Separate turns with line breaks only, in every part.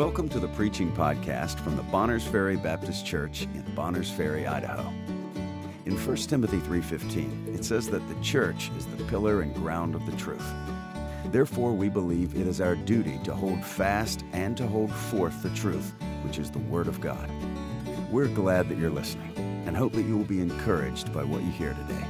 Welcome to the preaching podcast from the Bonners Ferry Baptist Church in Bonners Ferry, Idaho. In 1 Timothy 3:15, it says that the church is the pillar and ground of the truth. Therefore, we believe it is our duty to hold fast and to hold forth the truth, which is the Word of God. We're glad that you're listening and hope that you will be encouraged by what you hear today.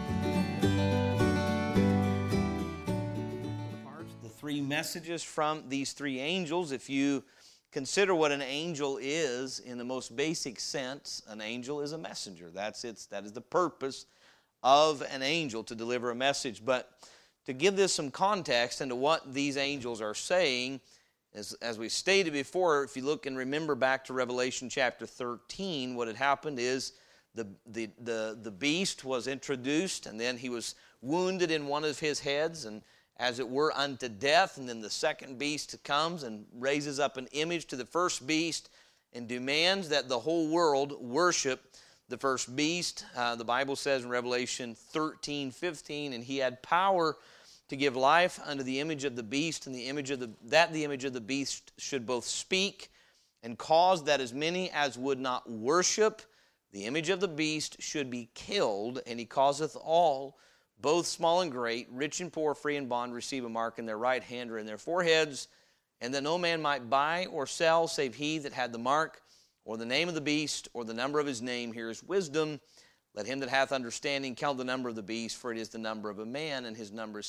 The three messages from these three angels, if you consider what an angel is in the most basic sense, an angel is a messenger. That is the purpose of an angel, to deliver a message. But to give this some context into what these angels are saying, as we stated before, if you look and remember back to Revelation chapter 13, what had happened is the beast was introduced, and then he was wounded in one of his heads, and as it were, unto death. And then the second beast comes and raises up an image to the first beast and demands that the whole world worship the first beast. The Bible says in Revelation 13:15, and he had power to give life unto the image of the beast, and the image of the beast should both speak and cause that as many as would not worship the image of the beast should be killed. And he causeth all, both small and great, rich and poor, free and bond, receive a mark in their right hand or in their foreheads, and that no man might buy or sell save he that had the mark, or the name of the beast, or the number of his name. Here is wisdom. Let him that hath understanding count the number of the beast, for it is the number of a man, and his number is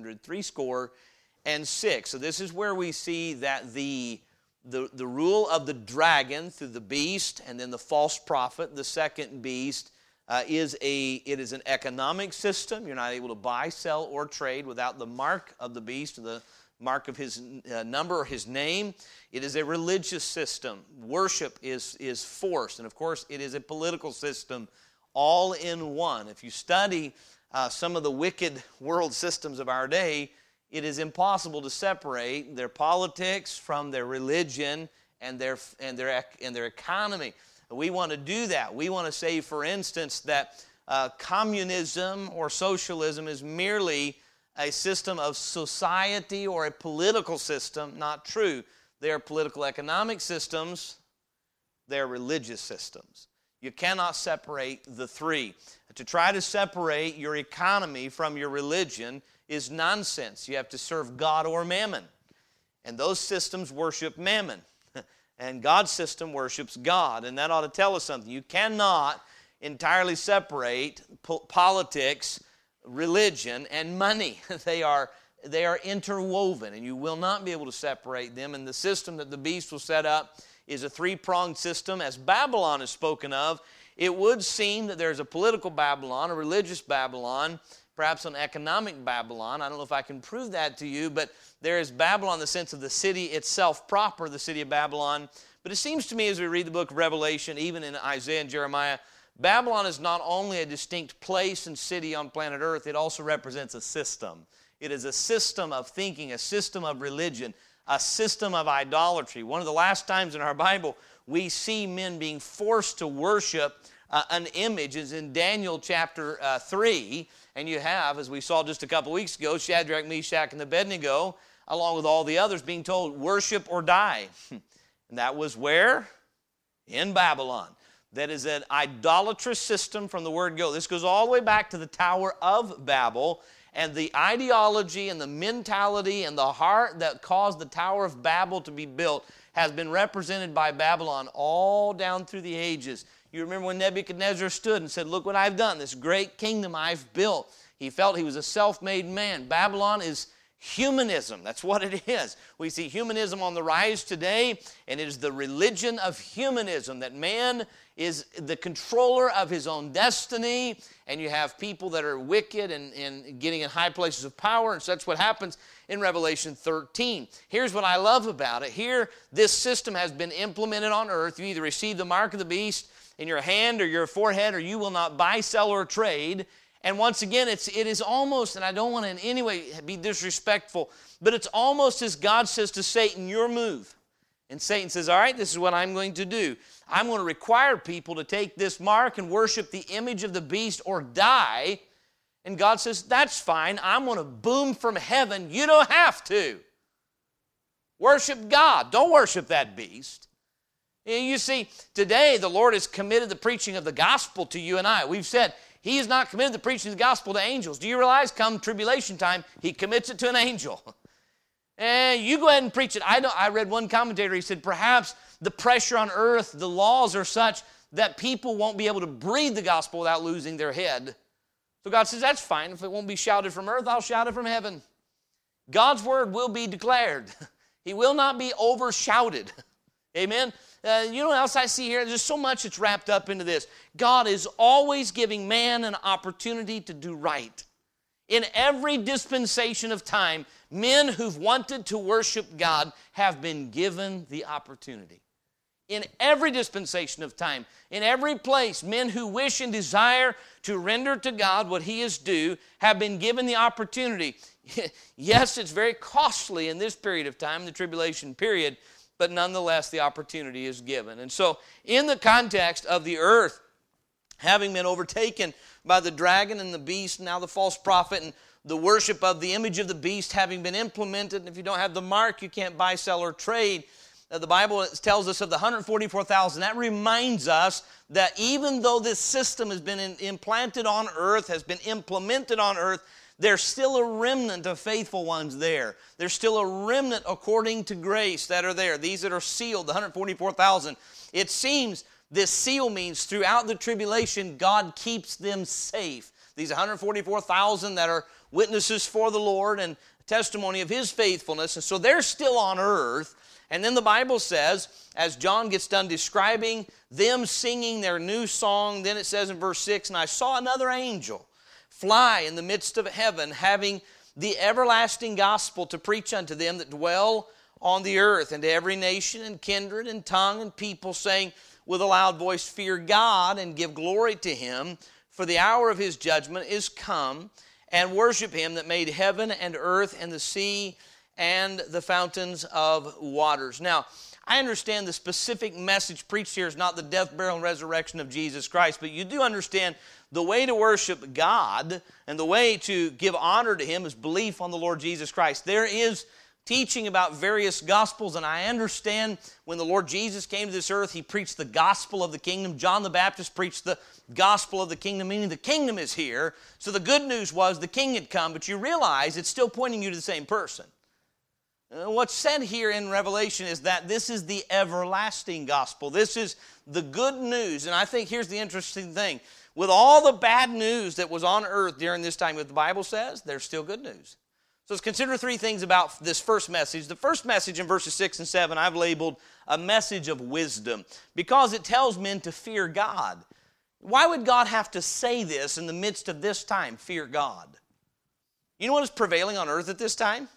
666. So this is where we see that the rule of the dragon through the beast, and then the false prophet, the second beast, it is an economic system. You're not able to buy, sell, or trade without the mark of the beast, or the mark of his number or his name. It is a religious system. Worship is forced. And of course, it is a political system all in one. If you study some of the wicked world systems of our day, it is impossible to separate their politics from their religion and their economy. We want to do that. We want to say, for instance, that communism or socialism is merely a system of society or a political system. Not true. They are political economic systems. They are religious systems. You cannot separate the three. To try to separate your economy from your religion is nonsense. You have to serve God or mammon. And those systems worship mammon. And God's system worships God. And that ought to tell us something. You cannot entirely separate politics, religion, and money. They are interwoven, and you will not be able to separate them. And the system that the beast will set up is a three-pronged system. As Babylon is spoken of, it would seem that there's a political Babylon, a religious Babylon, perhaps an economic Babylon. I don't know if I can prove that to you, but there is Babylon in the sense of the city itself proper, the city of Babylon. But it seems to me as we read the book of Revelation, even in Isaiah and Jeremiah, Babylon is not only a distinct place and city on planet Earth, it also represents a system. It is a system of thinking, a system of religion, a system of idolatry. One of the last times in our Bible we see men being forced to worship an image is in Daniel chapter 3, and you have, as we saw just a couple weeks ago, Shadrach, Meshach, and Abednego, along with all the others, being told, worship or die. And that was where? In Babylon. That is an idolatrous system from the word go. This goes all the way back to the Tower of Babel, and the ideology and the mentality and the heart that caused the Tower of Babel to be built has been represented by Babylon all down through the ages. You remember when Nebuchadnezzar stood and said, look what I've done, this great kingdom I've built. He felt he was a self-made man. Babylon is humanism. That's what it is. We see humanism on the rise today, and it is the religion of humanism, that man is the controller of his own destiny, and you have people that are wicked and getting in high places of power, and so that's what happens in Revelation 13. Here's what I love about it. Here, this system has been implemented on earth. You either receive the mark of the beast in your hand or your forehead, or you will not buy, sell, or trade. And once again, it is almost, and I don't want to in any way be disrespectful, but it's almost as God says to Satan, your move. And Satan says, all right, this is what I'm going to do. I'm going to require people to take this mark and worship the image of the beast or die. And God says, that's fine. I'm going to boom from heaven. You don't have to. Worship God. Don't worship that beast. You see, today the Lord has committed the preaching of the gospel to you and I. We've said He has not committed the preaching of the gospel to angels. Do you realize come tribulation time, He commits it to an angel? And you go ahead and preach it. I read one commentator, he said, perhaps the pressure on earth, the laws are such that people won't be able to breathe the gospel without losing their head. So God says, that's fine. If it won't be shouted from earth, I'll shout it from heaven. God's word will be declared. He will not be overshouted. Amen? You know what else I see here? There's so much that's wrapped up into this. God is always giving man an opportunity to do right. In every dispensation of time, men who've wanted to worship God have been given the opportunity. In every dispensation of time, in every place, men who wish and desire to render to God what He is due have been given the opportunity. Yes, it's very costly in this period of time, the tribulation period, but nonetheless the opportunity is given. And so in the context of the earth having been overtaken by the dragon and the beast, now the false prophet, and the worship of the image of the beast having been implemented, and if you don't have the mark, you can't buy, sell, or trade. The Bible tells us of the 144,000. That reminds us that even though this system has been implanted on earth, has been implemented on earth, there's still a remnant of faithful ones there. There's still a remnant according to grace that are there. These that are sealed, the 144,000. It seems this seal means throughout the tribulation, God keeps them safe. These 144,000 that are witnesses for the Lord and testimony of His faithfulness. And so they're still on earth. And then the Bible says, as John gets done describing them singing their new song, then it says in verse 6, and I saw another angel fly in the midst of heaven, having the everlasting gospel to preach unto them that dwell on the earth, and to every nation and kindred and tongue and people, saying with a loud voice, fear God and give glory to Him, for the hour of His judgment is come, and worship Him that made heaven and earth and the sea and the fountains of waters. Now, I understand the specific message preached here is not the death, burial, and resurrection of Jesus Christ, but you do understand the way to worship God and the way to give honor to Him is belief on the Lord Jesus Christ. There is teaching about various gospels, and I understand when the Lord Jesus came to this earth, He preached the gospel of the kingdom. John the Baptist preached the gospel of the kingdom, meaning the kingdom is here. So the good news was the king had come, but you realize it's still pointing you to the same person. What's said here in Revelation is that this is the everlasting gospel. This is the good news. And I think here's the interesting thing. With all the bad news that was on earth during this time, what the Bible says, there's still good news. So let's consider three things about this first message. The first message in verses 6 and 7 I've labeled a message of wisdom because it tells men to fear God. Why would God have to say this in the midst of this time, fear God? You know what is prevailing on earth at this time?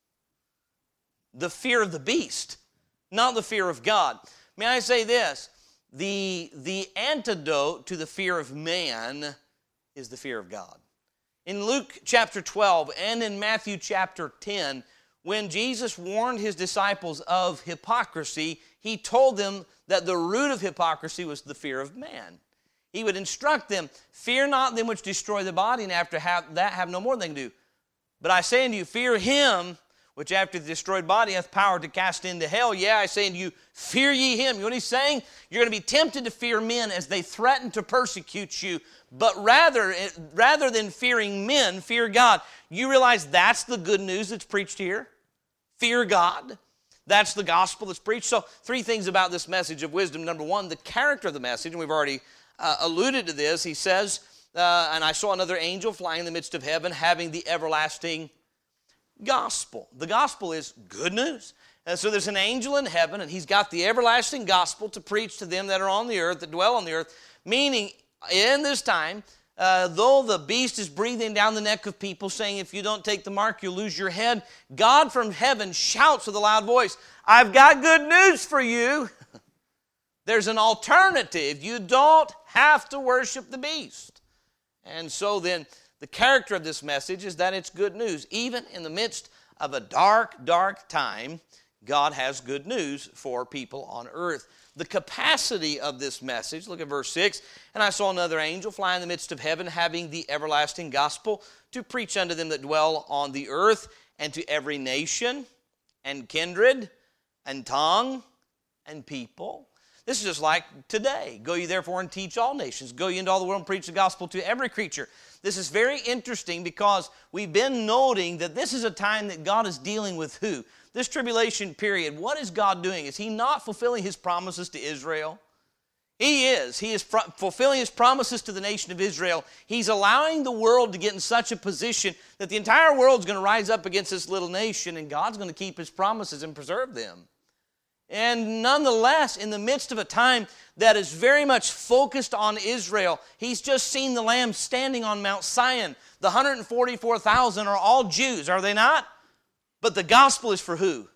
The fear of the beast, not the fear of God. May I say this? The antidote to the fear of man is the fear of God. In Luke chapter 12 and in Matthew chapter 10, when Jesus warned His disciples of hypocrisy, He told them that the root of hypocrisy was the fear of man. He would instruct them, fear not them which destroy the body, and after that have no more than they can do. But I say unto you, fear Him which after the destroyed body hath power to cast into hell. Yeah, I say unto you, fear ye Him. You know what He's saying? You're going to be tempted to fear men as they threaten to persecute you. But rather than fearing men, fear God. You realize that's the good news that's preached here? Fear God. That's the gospel that's preached. So three things about this message of wisdom. Number one, the character of the message. And we've already alluded to this. He says, and I saw another angel flying in the midst of heaven, having the everlasting gospel. The gospel is good news. And so there's an angel in heaven, and he's got the everlasting gospel to preach to them that are on the earth, that dwell on the earth, meaning in this time, though the beast is breathing down the neck of people, saying, if you don't take the mark, you'll lose your head, God from heaven shouts with a loud voice, I've got good news for you. There's an alternative. You don't have to worship the beast. And so then, the character of this message is that it's good news. Even in the midst of a dark, dark time, God has good news for people on earth. The capacity of this message, look at verse 6, and I saw another angel fly in the midst of heaven, having the everlasting gospel to preach unto them that dwell on the earth, and to every nation, and kindred and tongue and people. This is just like today. Go ye therefore and teach all nations. Go ye into all the world and preach the gospel to every creature. This is very interesting because we've been noting that this is a time that God is dealing with who? This tribulation period. What is God doing? Is He not fulfilling His promises to Israel? He is. He is fulfilling His promises to the nation of Israel. He's allowing the world to get in such a position that the entire world's going to rise up against this little nation, and God's going to keep His promises and preserve them. And nonetheless, in the midst of a time that is very much focused on Israel, He's just seen the Lamb standing on Mount Zion. The 144,000 are all Jews, are they not? But the gospel is for who?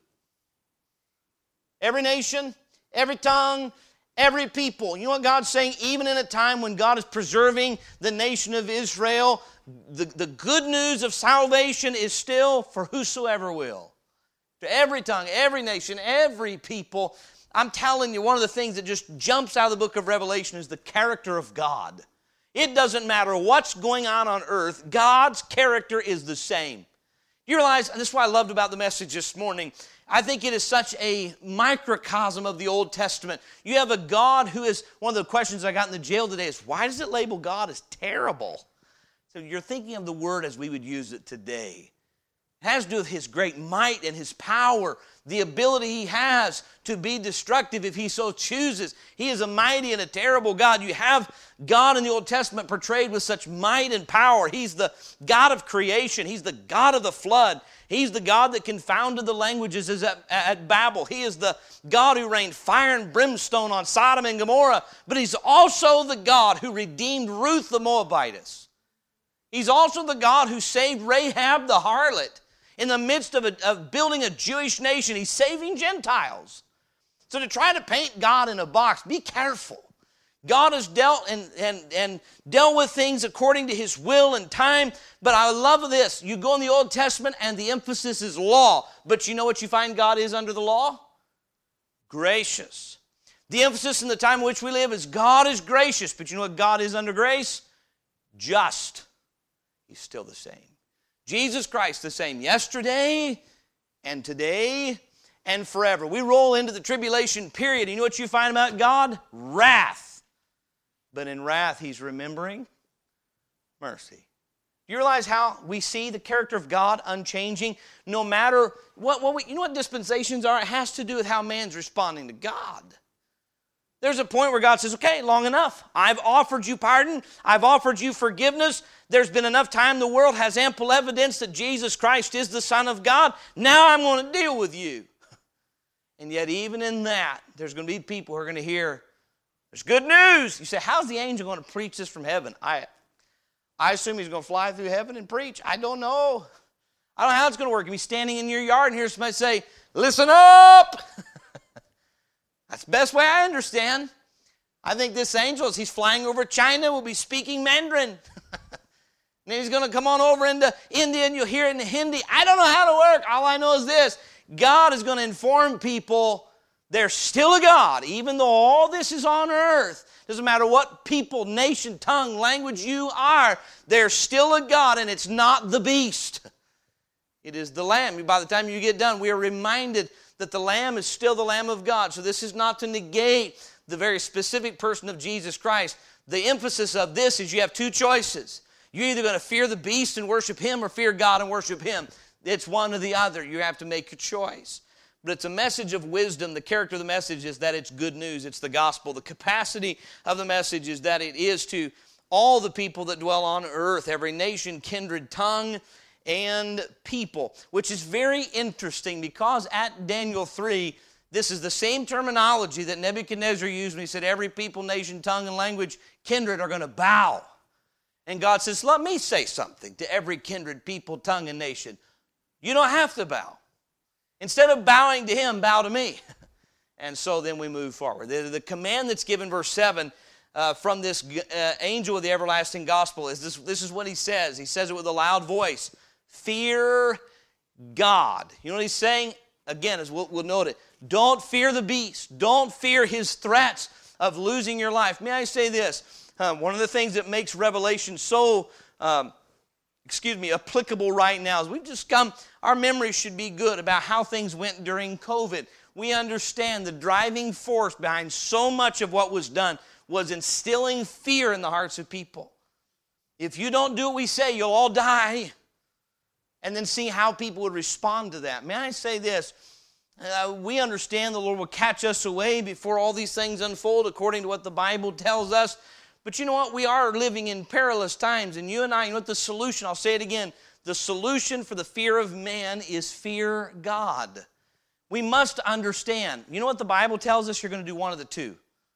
Every nation, every tongue, every people. You know what God's saying? Even in a time when God is preserving the nation of Israel, the good news of salvation is still for whosoever will. To every tongue, every nation, every people. I'm telling you, one of the things that just jumps out of the book of Revelation is the character of God. It doesn't matter what's going on earth, God's character is the same. You realize, and this is what I loved about the message this morning, I think it is such a microcosm of the Old Testament. You have a God who is, one of the questions I got in the jail today is, why does it label God as terrible? So you're thinking of the word as we would use it today. It has to do with His great might and His power, the ability He has to be destructive if He so chooses. He is a mighty and a terrible God. You have God in the Old Testament portrayed with such might and power. He's the God of creation. He's the God of the flood. He's the God that confounded the languages at Babel. He is the God who rained fire and brimstone on Sodom and Gomorrah. But He's also the God who redeemed Ruth the Moabitess. He's also the God who saved Rahab the harlot. In the midst of building a Jewish nation, He's saving Gentiles. So to try to paint God in a box, be careful. God has dealt and dealt with things according to His will and time. But I love this. You go in the Old Testament and the emphasis is law. But you know what you find God is under the law? Gracious. The emphasis in the time in which we live is God is gracious. But you know what God is under grace? Just. He's still the same. Jesus Christ the same yesterday and today and forever. We roll into the tribulation period. You know what you find about God? Wrath. But in wrath, He's remembering mercy. Do you realize how we see the character of God unchanging? No matter you know what dispensations are? It has to do with how man's responding to God. There's a point where God says, okay, long enough. I've offered you pardon. I've offered you forgiveness. There's been enough time. The world has ample evidence that Jesus Christ is the Son of God. Now I'm going to deal with you. And yet even in that, there's going to be people who are going to hear, there's good news. You say, how's the angel going to preach this from heaven? I assume he's going to fly through heaven and preach. I don't know. I don't know how it's going to work. You'll be standing in your yard and hear somebody say, listen up. That's the best way I understand. I think this angel, as he's flying over China, will be speaking Mandarin. And then he's going to come on over into India and you'll hear it in Hindi. I don't know how to work. All I know is this. God is going to inform people there's still a God. Even though all this is on earth, doesn't matter what people, nation, tongue, language you are, there's still a God, and it's not the beast. It is the Lamb. By the time you get done, we are reminded that the Lamb is still the Lamb of God. So this is not to negate the very specific person of Jesus Christ. The emphasis of this is you have two choices. You're either going to fear the beast and worship him or fear God and worship him. It's one or the other. You have to make a choice. But it's a message of wisdom. The character of the message is that it's good news. It's the gospel. The capacity of the message is that it is to all the people that dwell on earth, every nation, kindred, tongue, and people, which is very interesting because at Daniel 3, this is the same terminology that Nebuchadnezzar used when he said every people, nation, tongue, and language, kindred are going to bow. And God says, let me say something to every kindred, people, tongue, and nation. You don't have to bow. Instead of bowing to him, bow to me. And so then we move forward. The command that's given, verse 7, from this angel of the everlasting gospel is this is what he says. He says it with a loud voice. Fear God. You know what he's saying? Again, as we'll note it. Don't fear the beast. Don't fear his threats of losing your life. May I say this? One of the things that makes Revelation so applicable right now. As we've just come, our memory should be good about how things went during COVID. We understand the driving force behind so much of what was done was instilling fear in the hearts of people. If you don't do what we say, you'll all die. And then see how people would respond to that. May I say this? We understand the Lord will catch us away before all these things unfold according to what the Bible tells us. But you know what? We are living in perilous times. And you and I, you know what the solution, I'll say it again, the solution for the fear of man is fear God. We must understand. You know what the Bible tells us? You're going to do one of the two.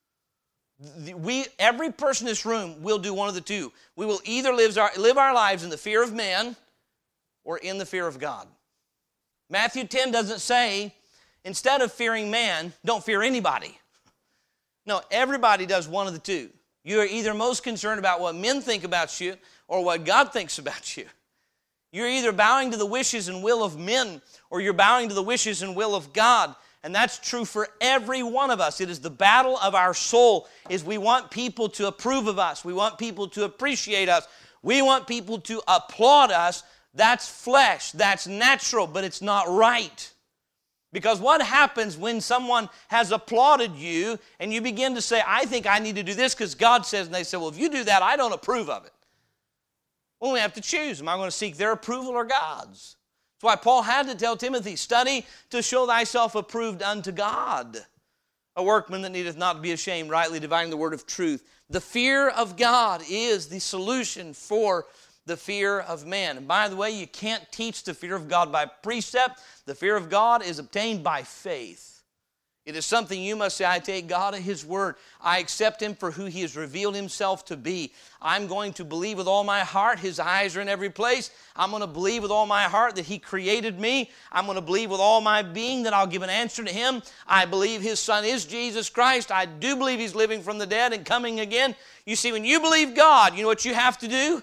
Every person in this room will do one of the two. We will either live our lives in the fear of man or in the fear of God. Matthew 10 doesn't say, instead of fearing man, don't fear anybody. No, everybody does one of the two. You are either most concerned about what men think about you or what God thinks about you. You're either bowing to the wishes and will of men or you're bowing to the wishes and will of God. And that's true for every one of us. It is the battle of our soul. Is we want people to approve of us. We want people to appreciate us. We want people to applaud us. That's flesh. That's natural, but it's not right. Because what happens when someone has applauded you and you begin to say, I think I need to do this because God says, and they say, well, if you do that, I don't approve of it. Well, we have to choose. Am I going to seek their approval or God's? That's why Paul had to tell Timothy, study to show thyself approved unto God, a workman that needeth not to be ashamed, rightly dividing the word of truth. The fear of God is the solution for the fear of man. And by the way, you can't teach the fear of God by precept. The fear of God is obtained by faith. It is something you must say, I take God at His word. I accept Him for who He has revealed Himself to be. I'm going to believe with all my heart His eyes are in every place. I'm going to believe with all my heart that He created me. I'm going to believe with all my being that I'll give an answer to Him. I believe His Son is Jesus Christ. I do believe He's living from the dead and coming again. You see, when you believe God, you know what you have to do?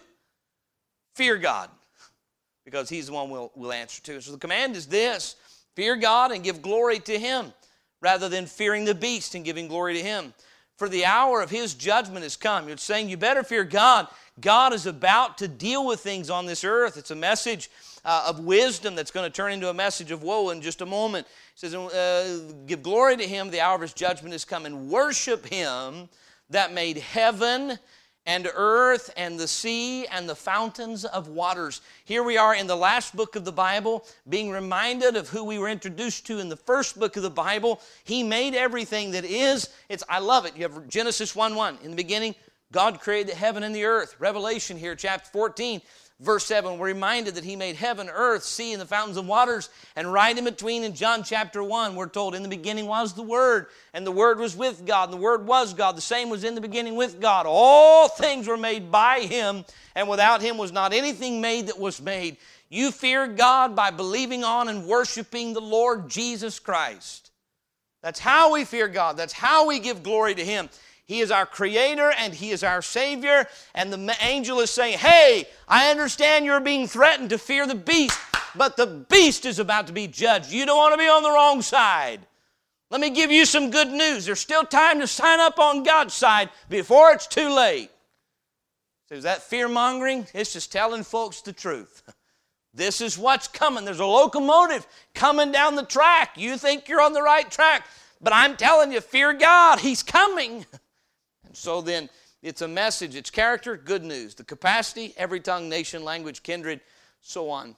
Fear God, because He's the one we'll answer to. So the command is this: fear God and give glory to Him, rather than fearing the beast and giving glory to Him. For the hour of His judgment has come. You're saying you better fear God. God is about to deal with things on this earth. It's a message of wisdom that's going to turn into a message of woe in just a moment. It says, give glory to Him, the hour of His judgment has come, and worship Him that made heaven and earth and the sea and the fountains of waters. Here we are in the last book of the Bible, being reminded of who we were introduced to in the first book of the Bible. He made everything that is. I love it. You have Genesis 1:1. In the beginning, God created the heaven and the earth. Revelation here, chapter 14. Verse 7, we're reminded that He made heaven, earth, sea, and the fountains of waters. And right in between, in John chapter 1, we're told, in the beginning was the Word, and the Word was with God, and the Word was God. The same was in the beginning with God. All things were made by Him, and without Him was not anything made that was made. You fear God by believing on and worshiping the Lord Jesus Christ. That's how we fear God. That's how we give glory to Him. He is our Creator and He is our Savior. And the angel is saying, hey, I understand you're being threatened to fear the beast, but the beast is about to be judged. You don't want to be on the wrong side. Let me give you some good news. There's still time to sign up on God's side before it's too late. So is that fear-mongering? It's just telling folks the truth. This is what's coming. There's a locomotive coming down the track. You think you're on the right track, but I'm telling you, fear God. He's coming. And so then, it's a message, it's character, good news. The capacity, every tongue, nation, language, kindred, so on.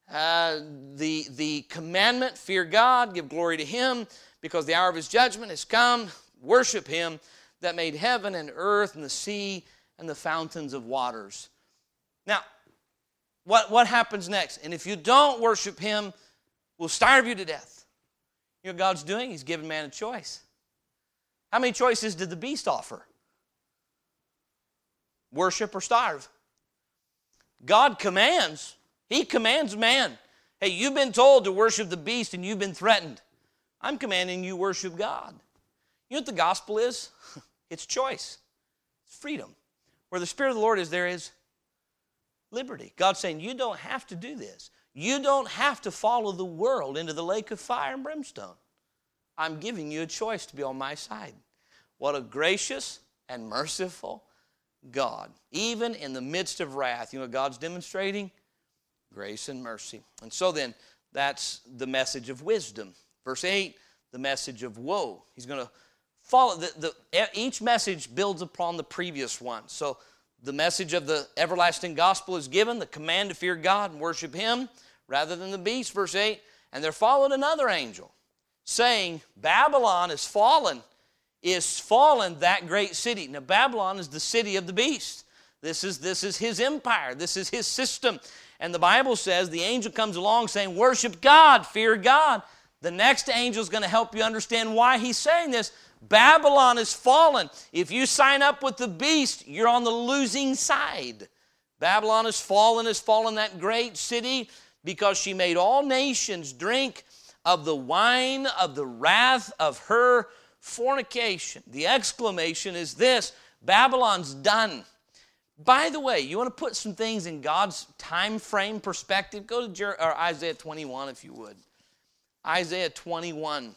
The commandment, fear God, give glory to Him, because the hour of His judgment has come. Worship Him that made heaven and earth and the sea and the fountains of waters. Now, what happens next? And if you don't worship Him, we'll starve you to death. You know what God's doing? He's giving man a choice. How many choices did the beast offer? Worship or starve. God commands. He commands man. Hey, you've been told to worship the beast and you've been threatened. I'm commanding you worship God. You know what the gospel is? It's choice. It's freedom. Where the Spirit of the Lord is, there is liberty. God's saying, you don't have to do this. You don't have to follow the world into the lake of fire and brimstone. I'm giving you a choice to be on my side. What a gracious and merciful God. Even in the midst of wrath, you know what God's demonstrating? Grace and mercy. And so then, that's the message of wisdom. Verse 8, the message of woe. He's going to follow. Each message builds upon the previous one. So the message of the everlasting gospel is given, the command to fear God and worship Him rather than the beast. Verse 8, and there followed another angel, saying, Babylon is fallen, that great city. Now, Babylon is the city of the beast. This is his empire. This is his system. And the Bible says the angel comes along saying, worship God, fear God. The next angel is going to help you understand why he's saying this. Babylon is fallen. If you sign up with the beast, you're on the losing side. Babylon is fallen, that great city, because she made all nations drink of the wine of the wrath of her fornication. The exclamation is this: Babylon's done. By the way, you want to put some things in God's time frame perspective? Go to Isaiah 21 if you would. Isaiah 21.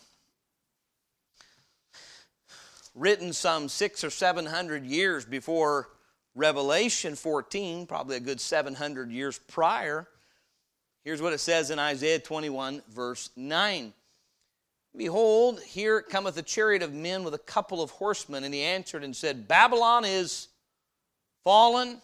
Written some 600 or 700 years before Revelation 14, probably a good 700 years prior. Here's what it says in Isaiah 21, verse 9. Behold, here cometh a chariot of men with a couple of horsemen. And he answered and said, Babylon is fallen,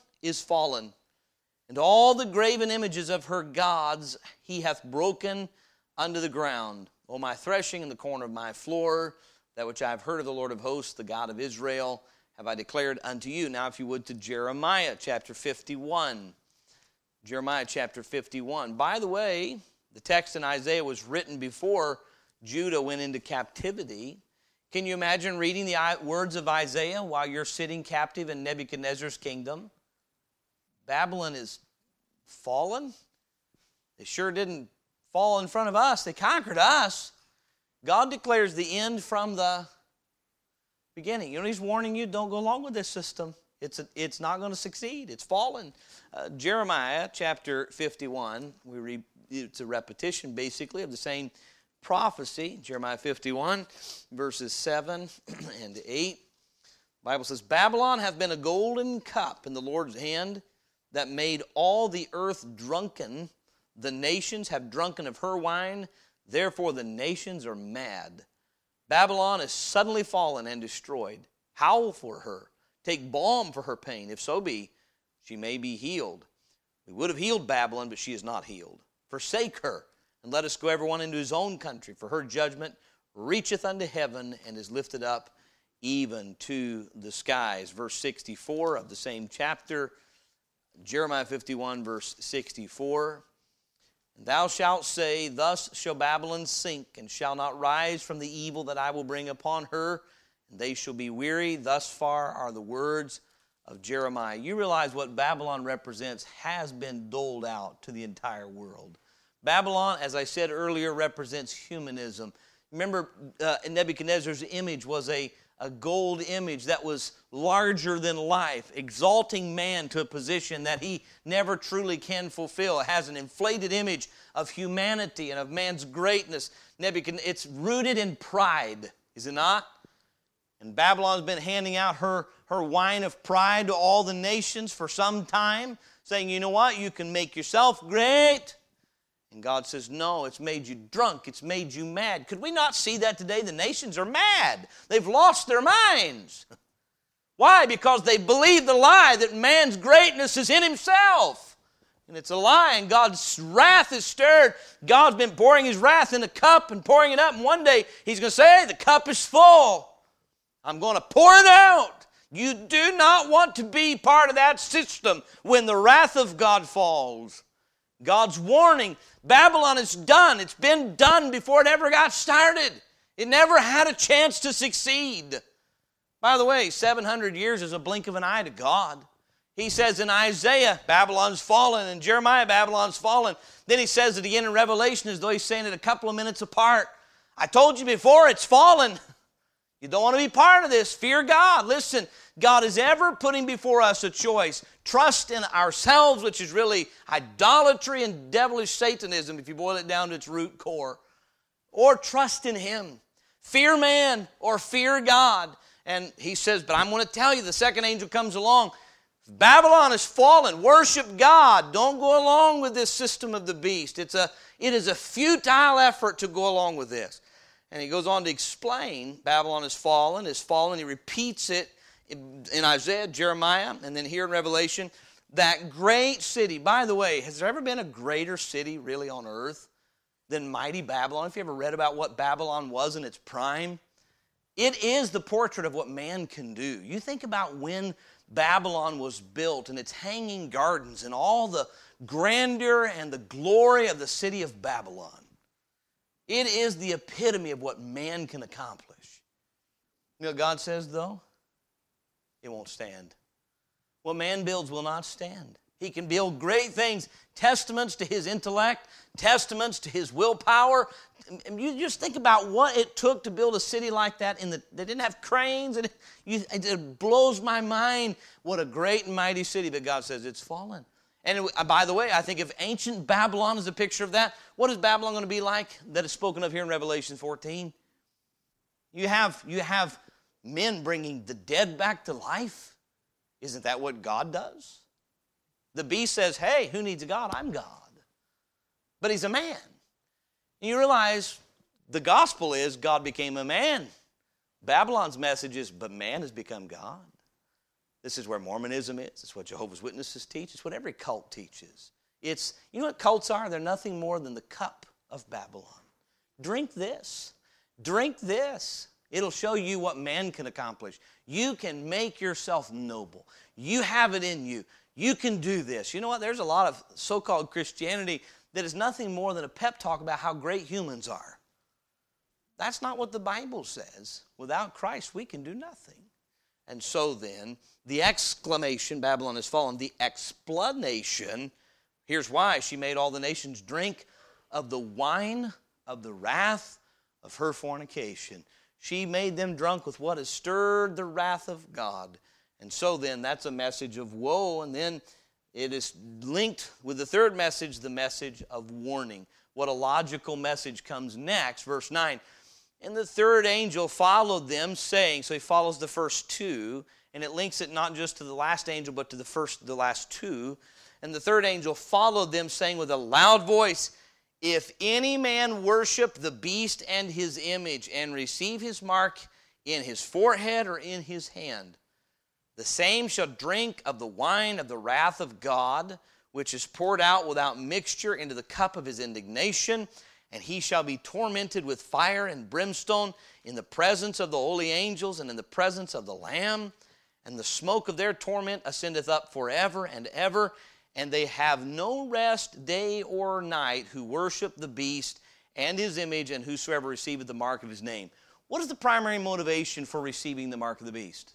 and all the graven images of her gods he hath broken unto the ground. O my threshing in the corner of my floor, that which I have heard of the Lord of hosts, the God of Israel, have I declared unto you. Now, if you would, to Jeremiah chapter 51. Jeremiah chapter 51. By the way, the text in Isaiah was written before Judah went into captivity. Can you imagine reading the words of Isaiah while you're sitting captive in Nebuchadnezzar's kingdom? Babylon is fallen. They sure didn't fall in front of us. They conquered us. God declares the end from the beginning. You know, He's warning you, don't go along with this system. It's not going to succeed. It's fallen. Jeremiah chapter 51, it's a repetition basically of the same prophecy. Jeremiah 51, verses 7 and 8. The Bible says, Babylon hath been a golden cup in the Lord's hand that made all the earth drunken. The nations have drunken of her wine. Therefore the nations are mad. Babylon is suddenly fallen and destroyed. Howl for her. Take balm for her pain. If so be, she may be healed. We would have healed Babylon, but she is not healed. Forsake her, and let us go everyone into his own country. For her judgment reacheth unto heaven, and is lifted up even to the skies. Verse 64 of the same chapter, Jeremiah 51, verse 64. And thou shalt say, Thus shall Babylon sink, and shall not rise from the evil that I will bring upon her, and they shall be weary. Thus far are the words of Jeremiah. You realize what Babylon represents has been doled out to the entire world. Babylon, as I said earlier, represents humanism. Remember, Nebuchadnezzar's image was a gold image that was larger than life, exalting man to a position that he never truly can fulfill. It has an inflated image of humanity and of man's greatness. It's rooted in pride, is it not? And Babylon's been handing out her wine of pride to all the nations for some time, saying, you know what, you can make yourself great. And God says, no, it's made you drunk. It's made you mad. Could we not see that today? The nations are mad. They've lost their minds. Why? Because they believe the lie that man's greatness is in himself. And it's a lie, and God's wrath is stirred. God's been pouring His wrath in a cup and pouring it up, and one day He's going to say, the cup is full. I'm going to pour it out. You do not want to be part of that system when the wrath of God falls. God's warning, Babylon is done. It's been done before it ever got started. It never had a chance to succeed. By the way, 700 years is a blink of an eye to God. He says in Isaiah, Babylon's fallen, and Jeremiah, Babylon's fallen. Then he says it again in Revelation as though he's saying it a couple of minutes apart. I told you before, it's fallen. You don't want to be part of this. Fear God. Listen, God is ever putting before us a choice. Trust in ourselves, which is really idolatry and devilish Satanism, if you boil it down to its root core. Or trust in Him. Fear man or fear God. And he says, but I'm going to tell you, the second angel comes along. Babylon is fallen. Worship God. Don't go along with this system of the beast. It is a futile effort to go along with this. And he goes on to explain Babylon is fallen. He repeats it in Isaiah, Jeremiah, and then here in Revelation. That great city. By the way, has there ever been a greater city really on earth than mighty Babylon? If you ever read about what Babylon was in its prime, it is the portrait of what man can do. You think about when Babylon was built and its hanging gardens and all the grandeur and the glory of the city of Babylon. It is the epitome of what man can accomplish. You know what God says, though? It won't stand. What man builds will not stand. He can build great things, testaments to his intellect, testaments to his willpower. You just think about what it took to build a city like that. They didn't have cranes. It blows my mind what a great and mighty city, but God says it's fallen. And by the way, I think if ancient Babylon is a picture of that, what is Babylon going to be like that is spoken of here in Revelation 14? You have men bringing the dead back to life. Isn't that what God does? The beast says, hey, who needs a God? I'm God. But he's a man. And you realize the gospel is God became a man. Babylon's message is, but man has become God. This is where Mormonism is. It's what Jehovah's Witnesses teach. It's what every cult teaches. You know what cults are? They're nothing more than the cup of Babylon. Drink this. Drink this. It'll show you what man can accomplish. You can make yourself noble. You have it in you. You can do this. You know what? There's a lot of so-called Christianity that is nothing more than a pep talk about how great humans are. That's not what the Bible says. Without Christ, we can do nothing. And so then, the exclamation, Babylon has fallen, the explanation, here's why. She made all the nations drink of the wine of the wrath of her fornication. She made them drunk with what has stirred the wrath of God. And so then, that's a message of woe. And then it is linked with the third message, the message of warning. What a logical message comes next. Verse 9. And the third angel followed them, saying, so he follows the first two, and it links it not just to the last angel, but to the last two. And the third angel followed them, saying with a loud voice, if any man worship the beast and his image, and receive his mark in his forehead or in his hand, the same shall drink of the wine of the wrath of God, which is poured out without mixture into the cup of his indignation, and he shall be tormented with fire and brimstone in the presence of the holy angels and in the presence of the Lamb. And the smoke of their torment ascendeth up forever and ever. And they have no rest day or night who worship the beast and his image, and whosoever receiveth the mark of his name. What is the primary motivation for receiving the mark of the beast?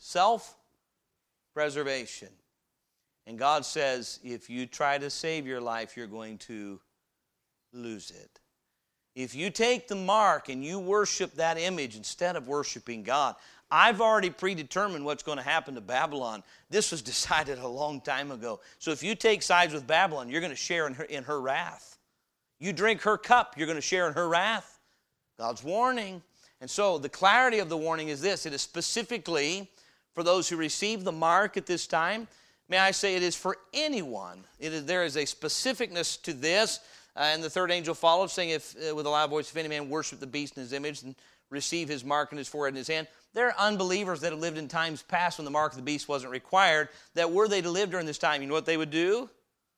Self-preservation. And God says, if you try to save your life, you're going to lose it. If you take the mark and you worship that image instead of worshiping God, I've already predetermined what's going to happen to Babylon. This was decided a long time ago. So if you take sides with Babylon, you're going to share in her wrath. You drink her cup, you're going to share in her wrath. God's warning. And so the clarity of the warning is this. It is specifically for those who receive the mark at this time. May I say it is for anyone. There is a specificness to this. And the third angel followed, saying, with a loud voice, if any man worship the beast in his image and receive his mark in his forehead and his hand. There are unbelievers that have lived in times past when the mark of the beast wasn't required, that were they to live during this time, you know what they would do?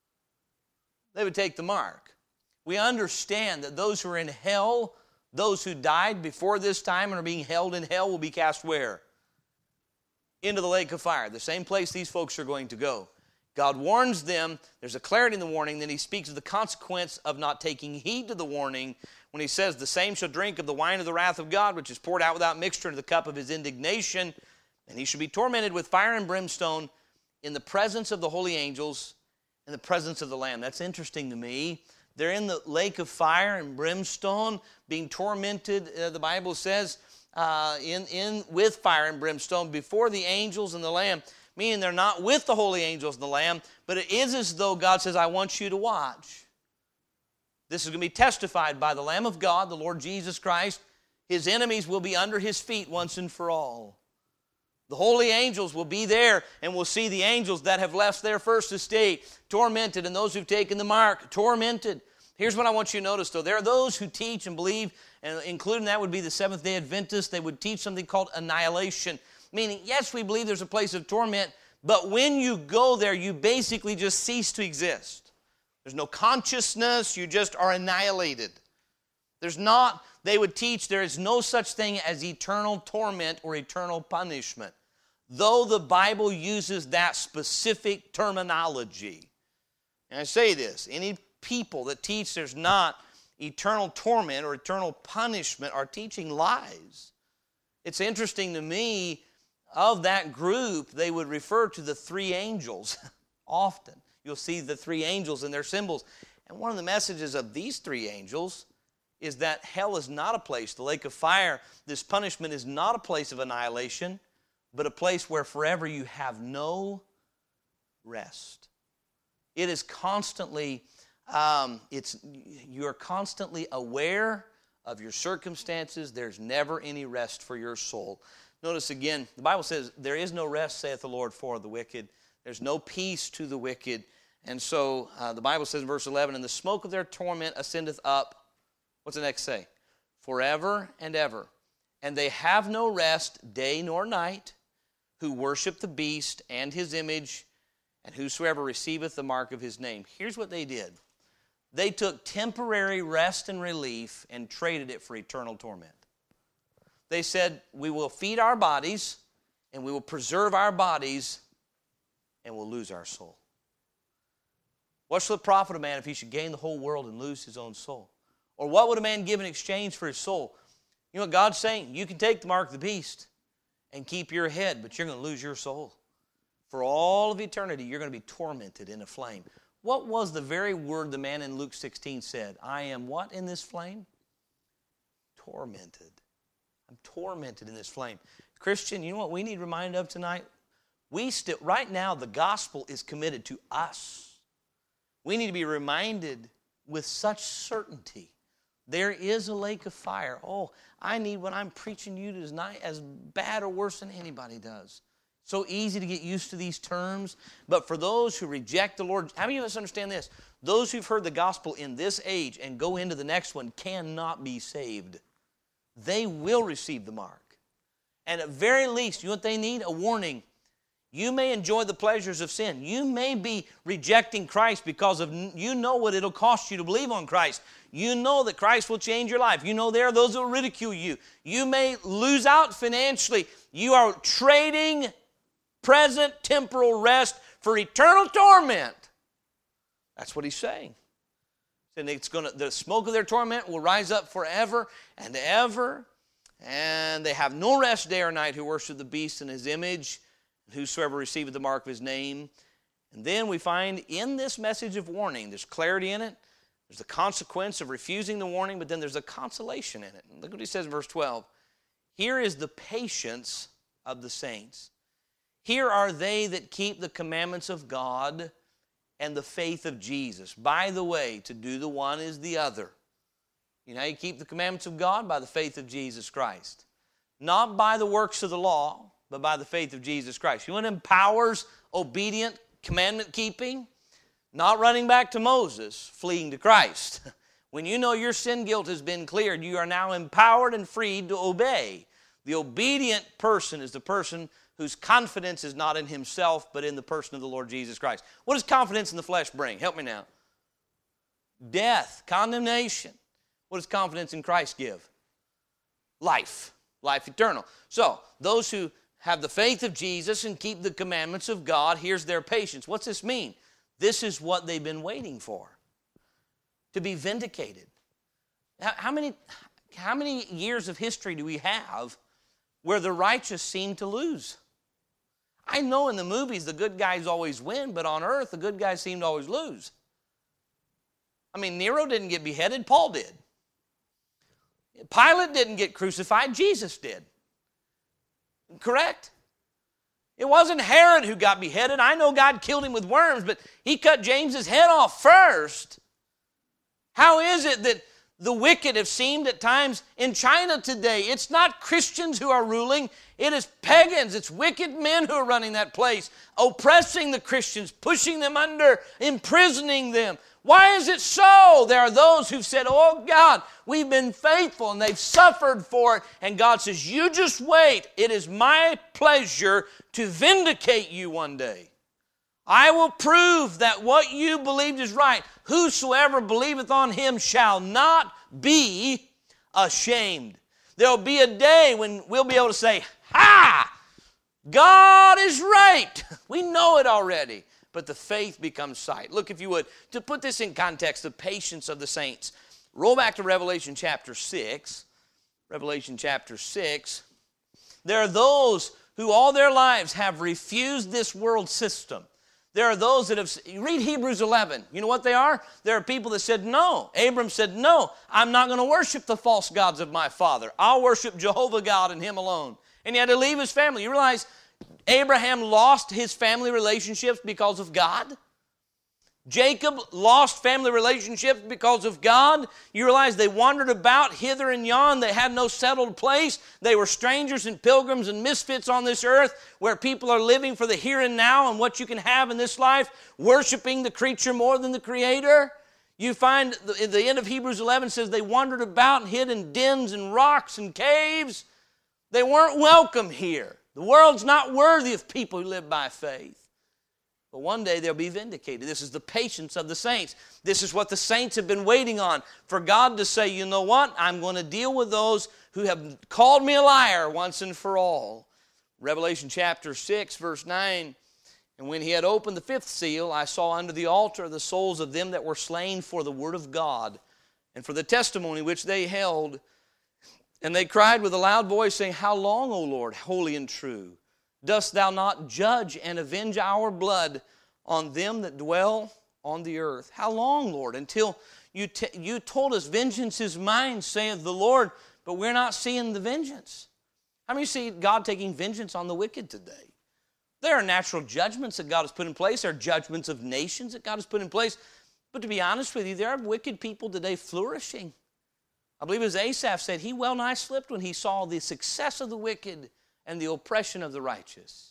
They would take the mark. We understand that those who are in hell, those who died before this time and are being held in hell will be cast where? Into the lake of fire, the same place these folks are going to go. God warns them. There's a clarity in the warning. Then he speaks of the consequence of not taking heed to the warning when he says, the same shall drink of the wine of the wrath of God, which is poured out without mixture into the cup of his indignation. And he shall be tormented with fire and brimstone in the presence of the holy angels, in the presence of the Lamb. That's interesting to me. They're in the lake of fire and brimstone, being tormented, the Bible says, with fire and brimstone before the angels and the Lamb. Meaning they're not with the holy angels and the Lamb, but it is as though God says, I want you to watch. This is going to be testified by the Lamb of God, the Lord Jesus Christ. His enemies will be under his feet once and for all. The holy angels will be there, and we'll see the angels that have left their first estate tormented, and those who've taken the mark tormented. Here's what I want you to notice, though. There are those who teach and believe, and including that would be the Seventh-day Adventists. They would teach something called annihilation, meaning, yes, we believe there's a place of torment, but when you go there, you basically just cease to exist. There's no consciousness. You just are annihilated. They would teach there is no such thing as eternal torment or eternal punishment, though the Bible uses that specific terminology. And I say this, any people that teach there's not eternal torment or eternal punishment are teaching lies. It's interesting to me, of that group, they would refer to the three angels often. You'll see the three angels in their symbols. And one of the messages of these three angels is that hell is not a place, the lake of fire, this punishment is not a place of annihilation, but a place where forever you have no rest. It is constantly, you're constantly aware of your circumstances. There's never any rest for your soul. Notice again, the Bible says, there is no rest, saith the Lord, for the wicked. There's no peace to the wicked. And so the Bible says in verse 11, and the smoke of their torment ascendeth up. What's the next say? Forever and ever. And they have no rest day nor night, who worship the beast and his image, and whosoever receiveth the mark of his name. Here's what they did. They took temporary rest and relief and traded it for eternal torment. They said, we will feed our bodies, and we will preserve our bodies, and we'll lose our soul. What shall it profit a man if he should gain the whole world and lose his own soul? Or what would a man give in exchange for his soul? You know what God's saying? You can take the mark of the beast and keep your head, but you're going to lose your soul. For all of eternity, you're going to be tormented in a flame. What was the very word the man in Luke 16 said? I am what in this flame? Tormented. I'm tormented in this flame. Christian, you know what we need reminded of tonight? Right now, the gospel is committed to us. We need to be reminded with such certainty. There is a lake of fire. Oh, I need what I'm preaching to you tonight as bad or worse than anybody does. So easy to get used to these terms. But for those who reject the Lord, how many of us understand this? Those who've heard the gospel in this age and go into the next one cannot be saved. They will receive the mark. And at very least, you know what they need? A warning. You may enjoy the pleasures of sin. You may be rejecting Christ because of you know what it'll cost you to believe on Christ. You know that Christ will change your life. You know there are those who will ridicule you. You may lose out financially. You are trading present temporal rest for eternal torment. That's what he's saying. And the smoke of their torment will rise up forever and ever. And they have no rest day or night who worship the beast and his image, and whosoever receiveth the mark of his name. And then we find in this message of warning, there's clarity in it. There's the consequence of refusing the warning, but then there's a consolation in it. Look what he says in verse 12. Here is the patience of the saints. Here are they that keep the commandments of God and the faith of Jesus. By the way, to do the one is the other. You know how you keep the commandments of God? By the faith of Jesus Christ. Not by the works of the law, but by the faith of Jesus Christ. You know what empowers obedient commandment keeping? Not running back to Moses, fleeing to Christ. When you know your sin guilt has been cleared, you are now empowered and freed to obey. The obedient person is the person whose confidence is not in himself, but in the person of the Lord Jesus Christ. What does confidence in the flesh bring? Help me now. Death, condemnation. What does confidence in Christ give? Life, life eternal. So, those who have the faith of Jesus and keep the commandments of God, here's their patience. What's this mean? This is what they've been waiting for, to be vindicated. How many years of history do we have where the righteous seem to lose? I know in the movies the good guys always win, but on earth the good guys seem to always lose. I mean, Nero didn't get beheaded, Paul did. Pilate didn't get crucified, Jesus did. Correct? It wasn't Herod who got beheaded. I know God killed him with worms, but he cut James's head off first. How is it The wicked have seemed at times in China today. It's not Christians who are ruling. It is pagans. It's wicked men who are running that place, oppressing the Christians, pushing them under, imprisoning them. Why is it so? There are those who've said, oh God, we've been faithful, and they've suffered for it. And God says, you just wait. It is my pleasure to vindicate you one day. I will prove that what you believed is right. Whosoever believeth on him shall not be ashamed. There will be a day when we'll be able to say, ha! God is right. We know it already. But the faith becomes sight. Look, if you would, to put this in context, the patience of the saints. Roll back to Revelation chapter 6. Revelation chapter 6. There are those who all their lives have refused this world system. There are those that have, read Hebrews 11. You know what they are? There are people that said no. Abram said, no, I'm not going to worship the false gods of my father. I'll worship Jehovah God and him alone. And he had to leave his family. You realize Abraham lost his family relationships because of God? Jacob lost family relationships because of God. You realize they wandered about hither and yon. They had no settled place. They were strangers and pilgrims and misfits on this earth where people are living for the here and now and what you can have in this life, worshiping the creature more than the Creator. You find at the end of Hebrews 11 says they wandered about and hid in dens and rocks and caves. They weren't welcome here. The world's not worthy of people who live by faith. But one day they'll be vindicated. This is the patience of the saints. This is what the saints have been waiting on. For God to say, you know what? I'm going to deal with those who have called me a liar once and for all. Revelation chapter 6, verse 9. And when he had opened the fifth seal, I saw under the altar the souls of them that were slain for the word of God and for the testimony which they held. And they cried with a loud voice, saying, how long, O Lord, holy and true, dost thou not judge and avenge our blood on them that dwell on the earth? How long, Lord, until you told us vengeance is mine, saith the Lord, but we're not seeing the vengeance. How many see God taking vengeance on the wicked today? There are natural judgments that God has put in place. There are judgments of nations that God has put in place. But to be honest with you, there are wicked people today flourishing. I believe as Asaph said, he well nigh slipped when he saw the success of the wicked and the oppression of the righteous.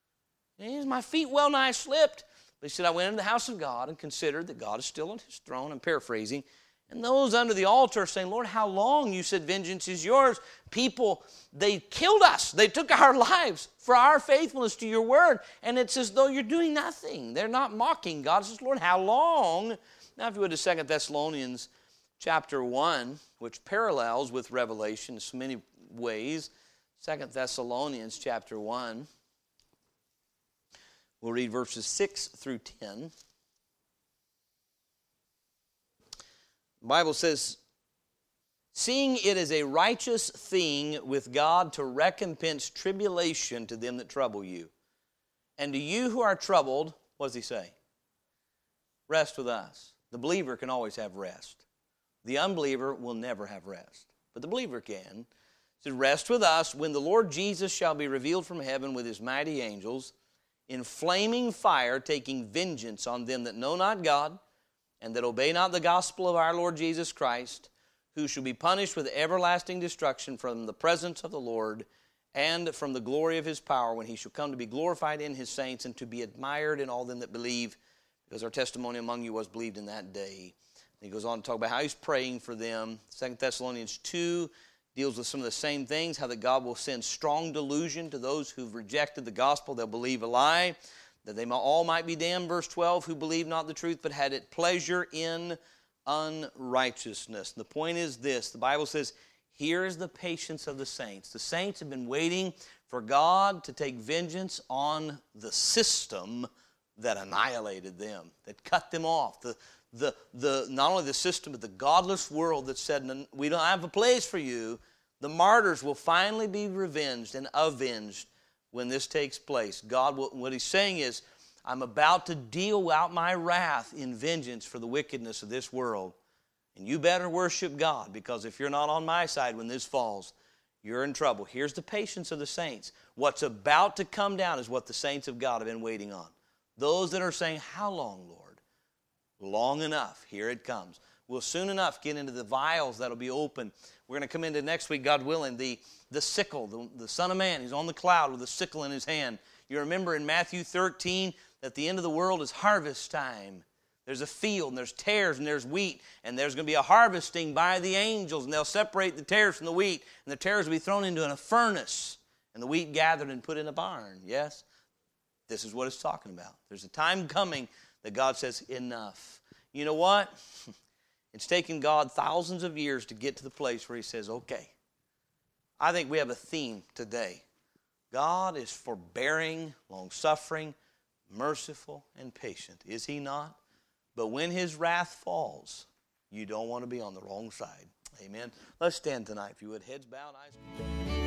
And my feet well nigh slipped. But he said, I went into the house of God and considered that God is still on his throne. I'm paraphrasing. And those under the altar saying, Lord, how long? You said vengeance is yours. People, they killed us. They took our lives for our faithfulness to your word. And it's as though you're doing nothing. They're not mocking God. It says, Lord, how long? Now if you would to 2 Thessalonians chapter 1, which parallels with Revelation in so many ways. 2 Thessalonians chapter 1. We'll read verses 6 through 10. The Bible says, seeing it is a righteous thing with God to recompense tribulation to them that trouble you. And to you who are troubled, what does he say? Rest with us. The believer can always have rest. The unbeliever will never have rest. But the believer can. It says, rest with us when the Lord Jesus shall be revealed from heaven with his mighty angels in flaming fire, taking vengeance on them that know not God and that obey not the gospel of our Lord Jesus Christ, who shall be punished with everlasting destruction from the presence of the Lord and from the glory of his power when he shall come to be glorified in his saints and to be admired in all them that believe, because our testimony among you was believed in that day. And he goes on to talk about how he's praying for them. 2 Thessalonians 2 deals with some of the same things, how that God will send strong delusion to those who've rejected the gospel. They'll believe a lie, that they all might be damned. Verse 12, who believed not the truth, but had it pleasure in unrighteousness. And the point is this, the Bible says, here is the patience of the saints. The saints have been waiting for God to take vengeance on the system that annihilated them, that cut them off. Not only the system, but the godless world that said, we don't have a place for you. The martyrs will finally be revenged and avenged when this takes place. God will, what he's saying is, I'm about to deal out my wrath in vengeance for the wickedness of this world. And you better worship God, because if you're not on my side when this falls, you're in trouble. Here's the patience of the saints. What's about to come down is what the saints of God have been waiting on. Those that are saying, how long, Lord? Long enough. Here it comes. We'll soon enough get into the vials that'll be open. We're going to come into next week, God willing, the sickle, the Son of Man. He's on the cloud with a sickle in his hand. You remember in Matthew 13 that the end of the world is harvest time. There's a field, and there's tares, and there's wheat, and there's going to be a harvesting by the angels, and they'll separate the tares from the wheat, and the tares will be thrown into a furnace, and the wheat gathered and put in a barn. Yes? This is what it's talking about. There's a time coming that God says, enough. You know what? It's taken God thousands of years to get to the place where he says, okay. I think we have a theme today. God is forbearing, long-suffering, merciful, and patient. Is he not? But when his wrath falls, you don't want to be on the wrong side. Amen. Let's stand tonight, if you would. Heads bowed, eyes closed.